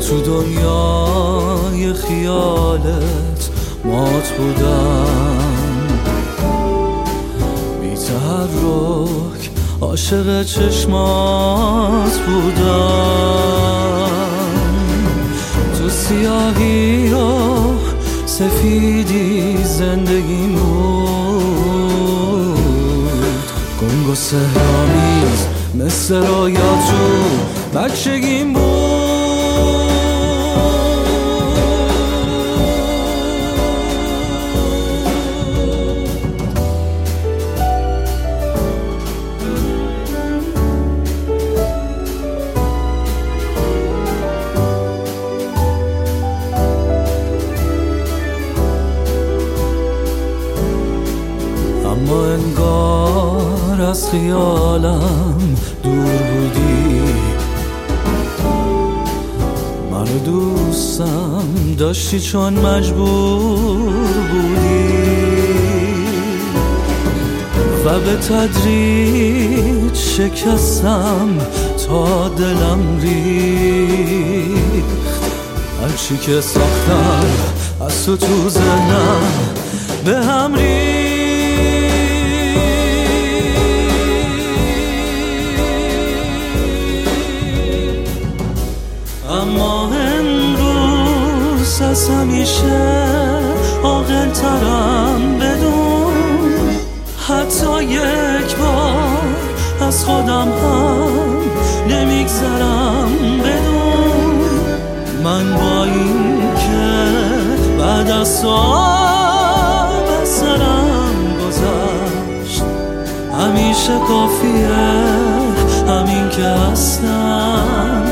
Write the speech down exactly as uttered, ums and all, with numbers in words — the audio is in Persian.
تو دنیای خیالت مات بودم، بی تحرک عاشق چشمات بودم. تو سیاهی و سفیدی زندگیم بود، گنگ و سحرآمیز مثل رویا تو بچگیم بود. اما انگار از خیالم دور بودی، منو دوستم داشتی چون مجبور بودی و به تدریج شکستم تا دلم ریخت. هرچی که ساختم از تو تو ذهنم به هم ریخت. اما امروز از همیشه عاقل ترم، بدون حتی یک بار از خودم هم نمیگذرم، بدون من با این که بعد از سوال از سرم گذشت همیشه کافیه همین که هستم.